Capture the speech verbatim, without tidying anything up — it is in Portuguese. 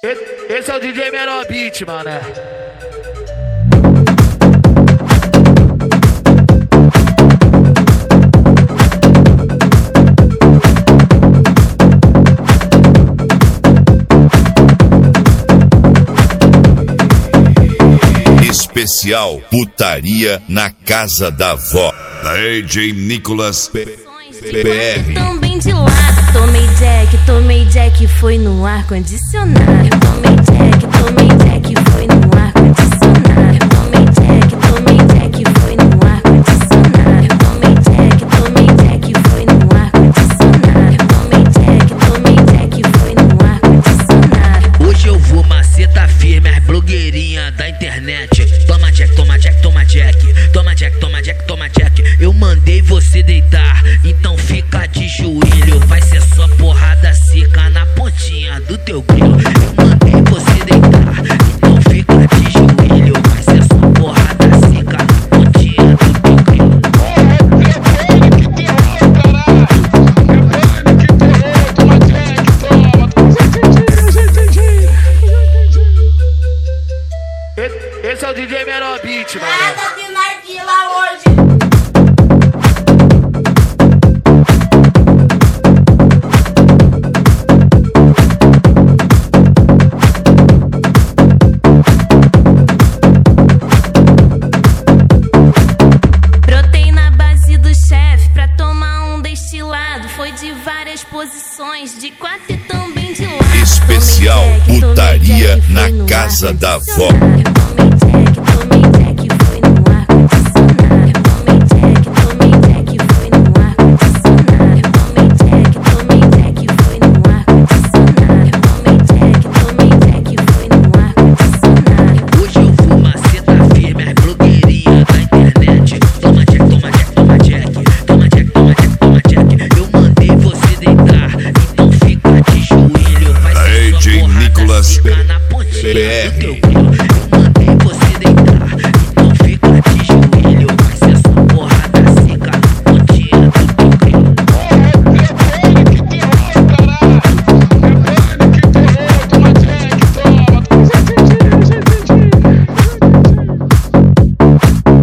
Esse é o D J Menor Beat, mané. Especial Putaria na Casa da Vó, D J Nicolas P R. Também de lado, tomei jack, tomei jack, foi no ar condicionado. Tomei jack, tomei jack, foi no ar condicionado. Tomei jack, tomei jack, foi no ar condicionado. Tomei jack, tomei jack, foi no ar condicionado. Tomei jack, tomei jack, foi no ar condicionado. Hoje eu vou maceta firme, as blogueirinhas da internet. Toma jack, toma jack, toma jack. Toma jack, toma jack, toma jack. Eu mandei você deitar, então fica de joelho. Vai ser só porrada seca na pontinha do teu grilo. Eu mandei você deitar, então fica de joelho. Vai ser só porrada seca na pontinha do teu grilo. Esse é o D J Menor Beat, mané. Nada de narguila hoje. Brotei na base do chefe pra tomar um destilado. Foi de várias posições, de quatro e também de lado. Especial Tomei jack, tomei Putaria jack, na foi no Casa ar da Vó. condicionado. Tomei jack, tomei jack, foi no ar condicionado. Tomei jack, tomei jack, foi no ar condicionado. Tomei jack, tomei jack, foi no ar condicionado. Tomei jack, tomei jack, foi no ar condicionado. Hoje eu vou maceta firme, as blogueirinhas da internet. Toma jack, toma jack, toma jack. Toma jack, toma jack, toma jack. Eu mandei você deitar, então fica de joelho. Vai ser D J só porrada Nicolas seca na pontinha P R. do teu grilo. Eu mandei você deitar.